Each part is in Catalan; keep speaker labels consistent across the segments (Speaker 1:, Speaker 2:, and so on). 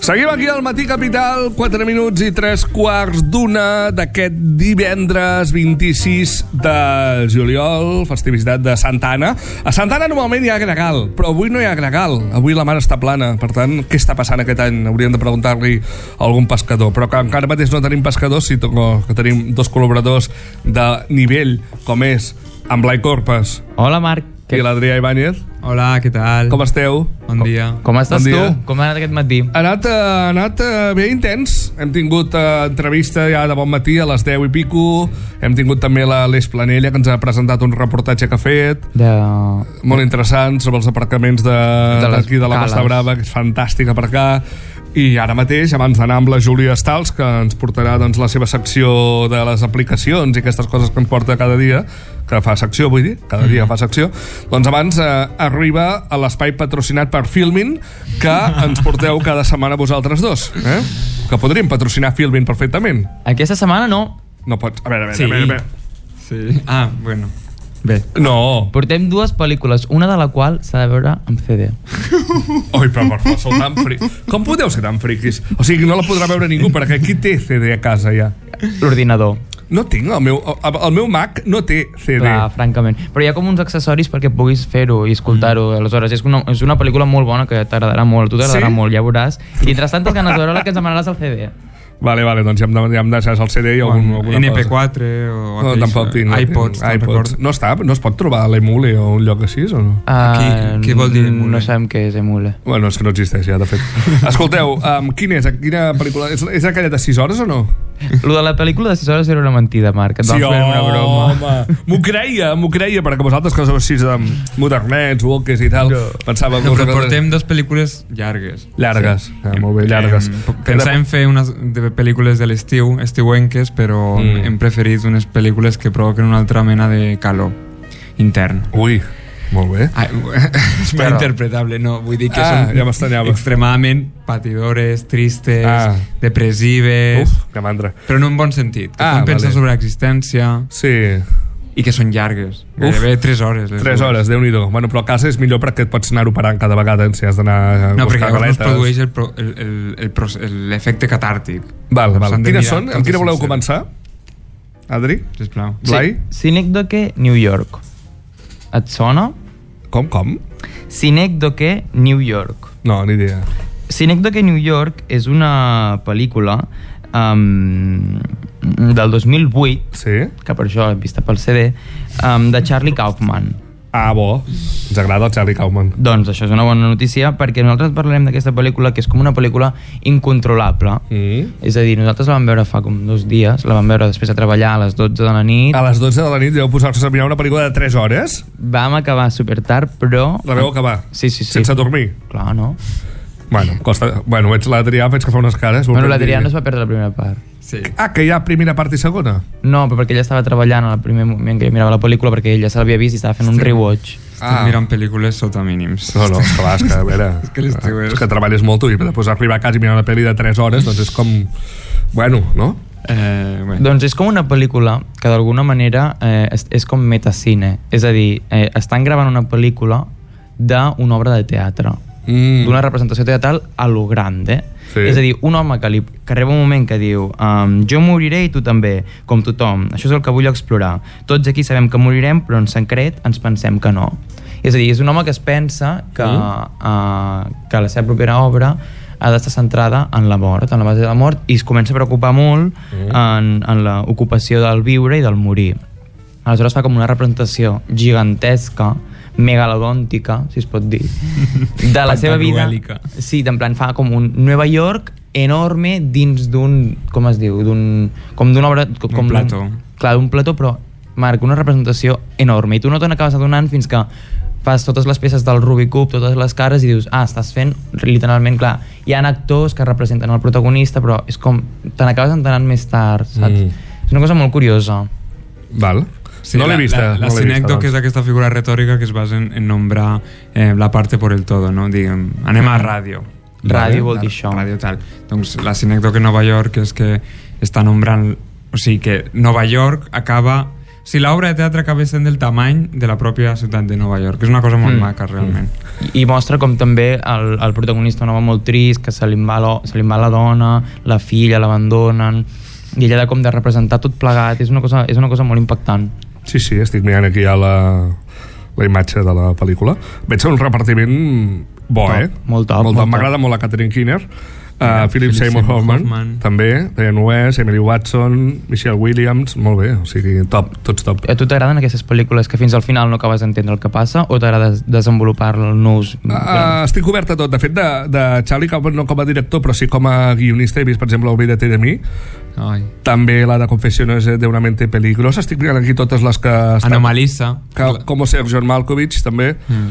Speaker 1: Seguim aquí al Matí Capital, 4 minuts i 3/4 d'aquest divendres 26 de juliol, festivitat de Santa Anna. A Santa Anna normalment hi ha gregal, però avui no hi ha gregal. Avui la mar està plana. Per tant, què està passant aquest any? Hauríem de preguntar-li a algun pescador. Però que encara mateix no tenim pescadors, sí que tenim dos col·laboradors de nivell, com és en Blai Corpes.
Speaker 2: Hola, Marc.
Speaker 1: I l'Adrià Ibáñez.
Speaker 3: Hola, què tal?
Speaker 1: Com esteu?
Speaker 3: Bon dia.
Speaker 2: Com estàs
Speaker 1: Bon dia.
Speaker 2: tu? Com ha anat aquest matí?
Speaker 1: Ha anat bé intens. Hem tingut entrevista ja de bon matí a les 10 i pico. Hem tingut també l'Aleix Planella, que ens ha presentat un reportatge que ha fet. Molt interessant, sobre els aparcaments d'aquí de la Costa Brava, que és fantàstic aparcar. I ara mateix, abans d'anar amb la Júlia Estals, que ens portarà doncs, la seva secció de les aplicacions i aquestes coses que ens porta cada dia, que fa secció, vull dir, cada dia fa secció, doncs abans arriba a l'espai patrocinat per Filmin, que ens porteu cada setmana vosaltres dos, que podríem patrocinar Filmin perfectament.
Speaker 2: Aquesta setmana no.
Speaker 1: No pots... A veure.
Speaker 3: Sí. Ah, bueno. Bé.
Speaker 1: No.
Speaker 2: Portem dues pel·lícules, una de la qual s'ha de veure en CD.
Speaker 1: Oi, però per favor, sou tan friquis. Com podeu ser tan friquis? O sigui, no la podrà veure ningú, perquè qui té CD a casa ja?
Speaker 2: L'ordinador.
Speaker 1: No tinc, el meu Mac no té CD.
Speaker 2: Clar, francament. Però hi ha com uns accessoris perquè puguis fer-ho i escoltar-ho. Aleshores, és una pel·lícula molt bona que t'agradarà molt. Tu t'agradarà molt, ja veuràs. I tindràs tantes ganes de veure-la que ens demanaràs el CD.
Speaker 1: Vale, doncs ja em deixaràs el CD i alguna
Speaker 3: MP4 o
Speaker 1: no, tampoc tinc.
Speaker 3: iPods.
Speaker 1: No es pot trobar a l'Emule o un lloc així, o no?
Speaker 3: Què vol dir Emule?
Speaker 2: No sabem què és Emule.
Speaker 1: Bueno, és que no existeix ja, de fet. Escolteu, quina pel·lícula? És aquella de 6 hores o no?
Speaker 2: Lo de la pel·lícula de 6 hores era una mentida, Marc. Et vam fer una broma.
Speaker 1: Home, m'ho creia, perquè vosaltres que sou així de modernets, woques i tal, pensava...
Speaker 3: No, però portem dues pel·lícules llargues.
Speaker 1: Llargues, molt bé, llargues.
Speaker 3: Pensàvem fer unes pel·lícules de l'estiu, estiuenques, però hem preferit unes pel·lícules que provoquen una altra mena de calor intern.
Speaker 1: Ui, molt bé.
Speaker 3: És molt interpretable, no? Vull dir que són
Speaker 1: ja
Speaker 3: extremadament patidores, tristes, depressives...
Speaker 1: Uf, que mandra.
Speaker 3: Però no en bon sentit. Que fan pensar sobre l'existència...
Speaker 1: Sí.
Speaker 3: I que són llargues. Gairebé 3 hores.
Speaker 1: 3 hores, Déu-n'hi-do. Bueno, però a casa és millor perquè et pots anar operant cada vegada si has d'anar a buscar galetes.
Speaker 3: No, perquè llavors no es produeix l'efecte catàrtic.
Speaker 1: Val. Quines són? Amb quina voleu començar? Adri?
Speaker 3: Sisplau.
Speaker 1: Blai?
Speaker 2: Synecdoche, New York. Et sona?
Speaker 1: Com?
Speaker 2: Synecdoche, New York.
Speaker 1: No, ni idea.
Speaker 2: Synecdoche, New York és una pel·lícula del 2008, que per això l'he vista pel CD, de Charlie Kaufman.
Speaker 1: Ah, bo. Ens agrada el Charlie Kaufman.
Speaker 2: Doncs això és una bona notícia, perquè nosaltres parlarem d'aquesta pel·lícula, que és com una pel·lícula incontrolable. És a dir, nosaltres la vam veure fa com 2 dies, la vam veure després de treballar a les 12 de la nit.
Speaker 1: A les 12 de la nit vau posar-vos a mirar una pel·lícula de 3 hores?
Speaker 2: Vam acabar supertard, però...
Speaker 1: La vau acabar?
Speaker 2: Sí.
Speaker 1: Sense dormir?
Speaker 2: Clar, no.
Speaker 1: Bueno, veig l'Adrià, veig que fa unes cares.
Speaker 2: Bueno, l'Adrià no es va perdre la primera part.
Speaker 1: Sí. Ah, que hi ha primera part i segona?
Speaker 2: No, però perquè ella estava treballant al primer moment que mirava la pel·lícula, perquè ella se l'havia vist i estava fent un rewatch.
Speaker 3: Estic mirant pel·lícules sota mínims.
Speaker 1: No, és que a veure, és que treballes molt tu i després arribar a casa i mirar una pel·li de 3 hores, doncs és com... Bueno, no?
Speaker 2: Doncs és com una pel·lícula que d'alguna manera és com metacine. És a dir, estan gravant una pel·lícula d'una obra de teatre. D'una representació teatral a lo grande. És a dir, un home que arriba un moment que diu jo moriré i tu també, com tothom, això és el que vull explorar, tots aquí sabem que morirem però en secret ens pensem que no. És a dir, és un home que es pensa que la seva propera obra ha d'estar centrada en la mort, en la base de la mort, i es comença a preocupar molt en l'ocupació del viure i del morir. Aleshores fa com una representació gigantesca, megalodòntica, si es pot dir, de la seva vida. Sí, en plan, fa com un Nova York enorme dins d'un, com es diu, com d'una obra...
Speaker 3: Un plató.
Speaker 2: Clar, d'un plató, però marca una representació enorme, i tu no te n'acabes adonant fins que fas totes les peces del Rubik Cube, totes les cares, i dius, estàs fent literalment, clar, hi ha actors que representen el protagonista, però és com, te n'acabes entenent més tard, saps? És una cosa molt curiosa.
Speaker 1: Val. Sí, no l'he vista.
Speaker 3: La sinècdoque és aquesta figura retòrica que es basa en nombrar la parte por el todo, no? Diguem, anem a ràdio.
Speaker 2: Ràdio vol dir això.
Speaker 3: Ràdio tal. Doncs la sinècdoque Nova York és que està nombrant... O sigui que Nova York acaba si l'obra de teatre acaba sent del tamany de la pròpia ciutat de Nova York, que és una cosa molt maca realment.
Speaker 2: I mostra com també el protagonista un home molt trist, que se li va la dona, la filla l'abandonen, i ella ha com de representar tot plegat. És una cosa molt impactant.
Speaker 1: Sí, estic mirant aquí ja la imatge de la pel·lícula. Veig un repartiment bo,
Speaker 2: Molt top.
Speaker 1: M'agrada molt la Catherine Keener, Philip Seymour Hoffman també, Diane West, Emily Watson, Michelle Williams, molt bé, o sigui, top, tots top.
Speaker 2: A tu t'agraden aquestes pel·lícules que fins al final no acabes d'entendre el que passa, o t'agrada desenvolupar-nos?
Speaker 1: Estic obert a tot. De fet, de Charlie Kaufman no com a director, però sí com a guionista, he vist, per exemple, Olvídate de mi. També la de Confessiones de una mente peligrosa. Estic mirant aquí totes les que
Speaker 3: Anomalisa,
Speaker 1: com John Malkovich també.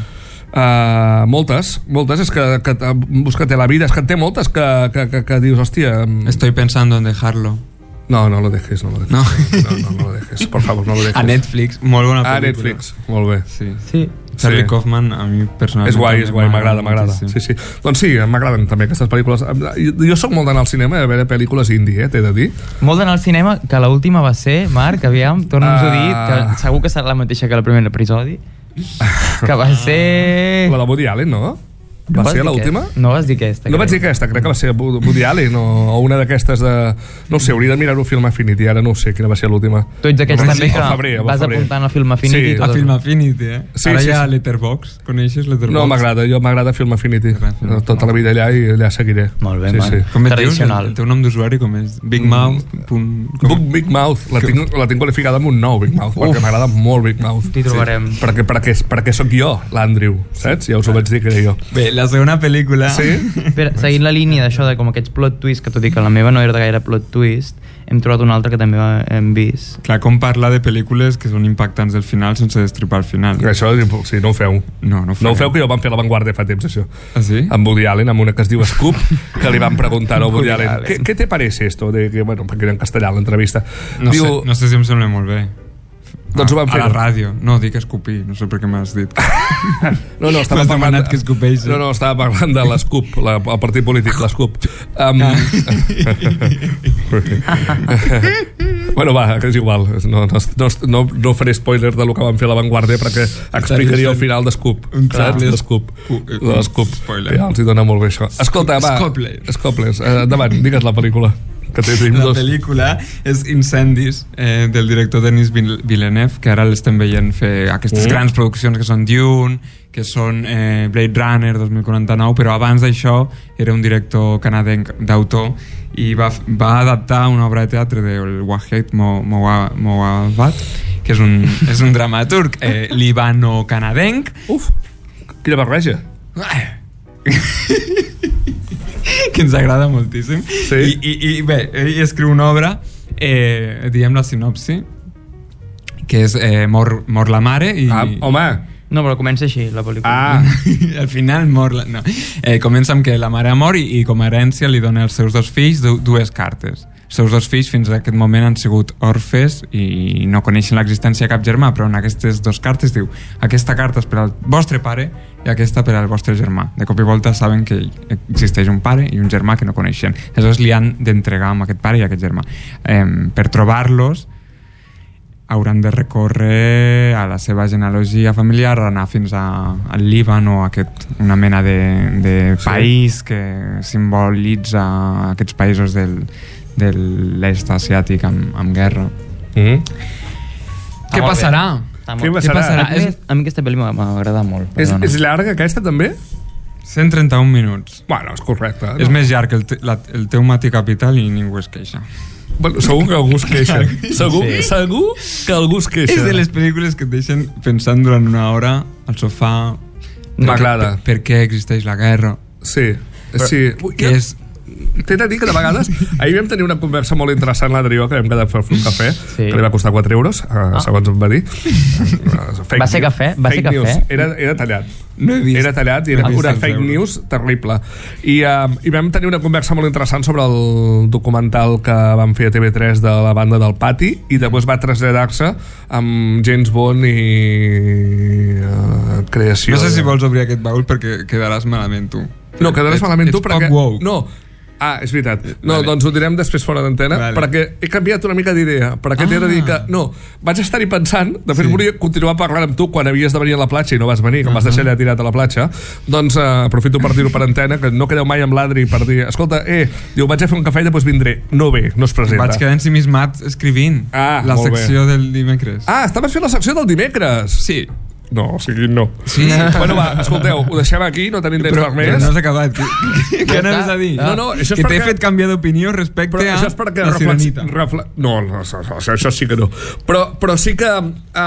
Speaker 1: Moltes, és que Búscate la vida, és que en té moltes que dius, hòstia...
Speaker 3: Estoy pensando en dejarlo.
Speaker 1: No lo dejes. No lo dejes, por favor, no lo dejes.
Speaker 3: A Netflix, molt bona pel·lícula.
Speaker 1: A Netflix, molt bé.
Speaker 2: Sí.
Speaker 3: Charlie Kaufman, a mi personalment...
Speaker 1: És guai, m'agrada. Sí. Doncs sí, m'agraden també aquestes pel·lícules. Jo soc molt d'anar al cinema a veure pel·lícules indie, t'he de dir.
Speaker 2: Molt d'anar al cinema, que l'última va ser, Marc, aviam, torna'ns-ho a dir, que segur que serà la mateixa que el primer episodi, que va ser...
Speaker 1: La de Woody Allen, no? Va ser l'última?
Speaker 2: No vas dir aquesta.
Speaker 1: No vaig dir aquesta, crec que va ser Woody Allen o una d'aquestes de... No ho sé, hauria de mirar-ho Film Affinity, ara no ho sé quina va ser l'última.
Speaker 2: Tu ets d'aquests també que vas apuntant a Film Affinity.
Speaker 3: Sí, a Film Affinity, Ara hi ha Letterboxd, coneixes Letterboxd?
Speaker 1: No, m'agrada Film Affinity. Tota la vida allà i allà seguiré.
Speaker 2: Molt bé, Marc.
Speaker 3: Com et dius? El teu nom d'usuari com és? Bigmouth?
Speaker 1: Big Mouth. La tinc qualificada amb un 9, Big Mouth, perquè m'agrada molt Big Mouth.
Speaker 2: T'hi trobarem.
Speaker 1: Perquè sóc jo, l'Andrew, saps? Ja us ho vaig dir que era jo.
Speaker 3: Bé, la segona pel·lícula...
Speaker 1: Sí?
Speaker 2: Però, seguint la línia d'això, de com aquests plot twists, que tot i que la meva no era gaire plot twist, hem trobat una altra que també hem vist.
Speaker 3: Clar, com parlar de pel·lícules que són impactants del final sense destripar el final.
Speaker 1: Això, sí, no ho feu.
Speaker 3: No ho feu,
Speaker 1: que jo vam fer La Vanguardia fa temps, això.
Speaker 3: Ah, sí?
Speaker 1: Amb Woody Allen, amb una que es diu Scoop, que li van preguntar a Woody Allen, ¿qué te parece esto? Bueno, perquè era en castellà l'entrevista.
Speaker 3: No sé si em sembla molt bé.
Speaker 1: Doncs ho vam fer.
Speaker 3: A la ràdio. No, dic escopir. No sé per què m'has dit.
Speaker 1: No, estava
Speaker 3: parlant... que escopeix.
Speaker 1: No, estava parlant de l'Scoop, el partit polític, l'Scoop. Bueno, va, que és igual. No faré spoiler de lo que vam fer a La Vanguardia perquè explicaria el final d'Scoop. Saps? L'Scoop. Ja els hi dona molt bé això. Escolta, va. Scopless. Endavant, digues la pel·lícula.
Speaker 3: La pel·lícula és Incendis, del director Denis Villeneuve, que ara l'estem veient fer aquestes grans produccions que són Dune, que són Blade Runner 2049, però abans d'això era un director canadenc d'autor i va adaptar una obra de teatre del Waheed Moawad, que és un dramaturg libano-canadenc.
Speaker 1: Uf, quina barreja.
Speaker 3: Que ens agrada moltíssim.
Speaker 1: Sí.
Speaker 3: I bé, ell escriu una obra, diem la sinopsi, que és mor la mare i...
Speaker 1: Home!
Speaker 2: No, però comença així, la pel·lícula.
Speaker 3: Al final mor la... No. Comença amb que la mare mor i com a herència li dona als seus dos fills dues cartes. Els seus dos fills fins a aquest moment han sigut orfes i no coneixen l'existència de cap germà, però en aquestes dues cartes diu: aquesta carta és per al vostre pare i aquesta per al vostre germà. De cop i volta saben que existeix un pare i un germà que no coneixen. Aleshores li han d'entregar amb aquest pare i aquest germà. Per trobar-los hauran de recórrer a la seva genealogia familiar, anar fins al Líban o una mena de país que simbolitza aquests països de l'est asiàtic amb guerra. Què passarà?
Speaker 1: Què passarà?
Speaker 2: A mi aquesta pel·lícula m'agrada molt.
Speaker 1: És llarga aquesta també?
Speaker 3: 131 minuts.
Speaker 1: Bueno, és correcte.
Speaker 3: És més llarg que el teu Matí Capital i ningú es queixa.
Speaker 1: Bueno, segur que algú es queixa. Segur que algú es queixa.
Speaker 3: És de les pel·lícules que et deixen pensant durant una hora al sofà.
Speaker 1: M'agrada.
Speaker 3: Per què existeix la guerra?
Speaker 1: Sí.
Speaker 3: Que és...
Speaker 1: T'he de dir que de vegades ahir vam tenir una conversa molt interessant l'Adrió, que vam quedar a fer un cafè, que li va costar 4 euros, segons em va dir.
Speaker 2: Va ser cafè?
Speaker 1: Era tallat.
Speaker 3: No he vist.
Speaker 1: Era tallat i era una fake news terrible. I vam tenir una conversa molt interessant sobre el documental que vam fer a TV3 de la banda del Pati, i després va traslladar-se amb James Bond i creació.
Speaker 3: No sé si vols obrir aquest baúl perquè quedaràs malament tu.
Speaker 1: No, quedaràs malament tu perquè... No, Ah, és veritat. No, doncs ho direm després fora d'antena, perquè he canviat una mica d'idea, perquè t'he de dir que... No, vaig estar-hi pensant, de fet volia continuar parlant amb tu quan havies de venir a la platja i no vas venir, que em vas deixar allà tirat a la platja, doncs aprofito per dir-ho per antena, que no quedeu mai amb l'Adri per dir, escolta, diu, vaig a fer un cafè i després vindré. No ve, no es presenta.
Speaker 3: Vaig quedar ensimismat escrivint la secció del dimecres.
Speaker 1: Ah, estaves fent la secció del dimecres?
Speaker 3: Sí.
Speaker 1: No, o sigui, no.
Speaker 3: Sí.
Speaker 1: Bueno, va, escolteu, ho deixem aquí, no tenim temps per més.
Speaker 3: Però no has acabat. Què anaves a dir?
Speaker 1: No, això és
Speaker 3: que t'he fet canviar d'opinió respecte a la Sirenita.
Speaker 1: No, això sí que no. Però sí que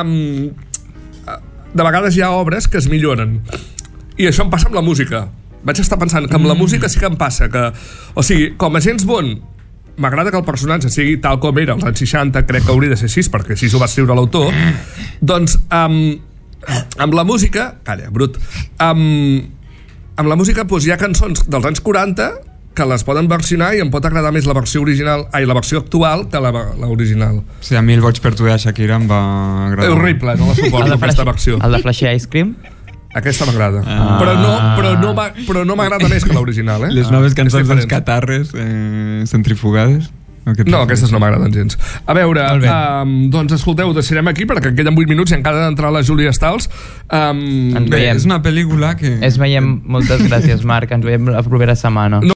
Speaker 1: de vegades hi ha obres que es milloren. I això em passa amb la música. Vaig estar pensant que amb la música sí que em passa que... O sigui, com a James Bond m'agrada que el personatge sigui tal com era als anys 60, crec que hauria de ser així, perquè així ho va escriure l'autor. Doncs amb la música... Calla, brut. Amb la música doncs, hi ha cançons dels anys 40 que les poden versionar i em pot agradar més la versió original, la versió actual que l'original.
Speaker 3: Sí, a mi el Boig per tu de Shakira em va agradar.
Speaker 1: És horrible, no la suporto, aquesta versió.
Speaker 2: El de Flashy Ice Cream?
Speaker 1: Aquesta m'agrada. Però no m'agrada més que l'original,
Speaker 3: Les noves cançons dels Catarres centrifugades.
Speaker 1: No, aquestes no m'agraden gens. A veure, doncs escolteu, deixarem aquí perquè queden 8 minuts i encara ha d'entrar la Júlia Stals.
Speaker 3: Bé, és una pel·lícula que...
Speaker 2: Moltes gràcies, Marc, ens veiem la propera setmana.